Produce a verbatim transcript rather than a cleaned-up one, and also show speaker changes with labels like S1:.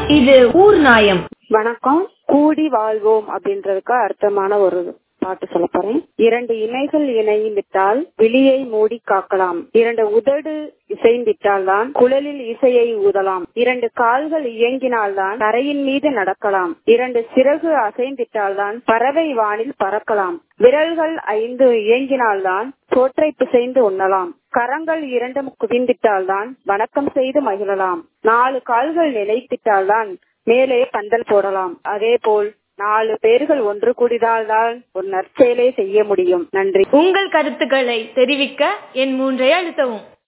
S1: இது ஊர் நாயம்.
S2: வணக்கம். கூடி வாழ்வோம் அப்படின்றதுக்கு அர்த்தமான ஒரு பாட்டு சொல்ல போறேன். இரண்டு இமைகள் இணைந்துவிட்டால் விழியை மூடி காக்கலாம். இரண்டு உதடு இசைந்திட்டால் தான் குழலில் இசையை ஊதலாம். இரண்டு கால்கள் இயங்கினால்தான் தரையின் மீது நடக்கலாம். இரண்டு சிறகு அசைந்திட்டால் தான் பறவை வானில் பறக்கலாம். விரல்கள் ஐந்து இயங்கினால்தான் சோற்றை பிசைந்து உண்ணலாம். கரங்கள் இரண்டும் குவிந்திட்டால் தான் வணக்கம் செய்து மகிழலாம். நாலு கால்கள் நிலைத்திட்டால் தான் மேலே பந்தல் போடலாம். அதே போல் நாலு பேர்கள் ஒன்று கூடினால்தான் ஒரு நற்செயலை செய்ய முடியும். நன்றி.
S1: உங்கள் கருத்துக்களை தெரிவிக்க என் மூன்றை அழுத்தவும்.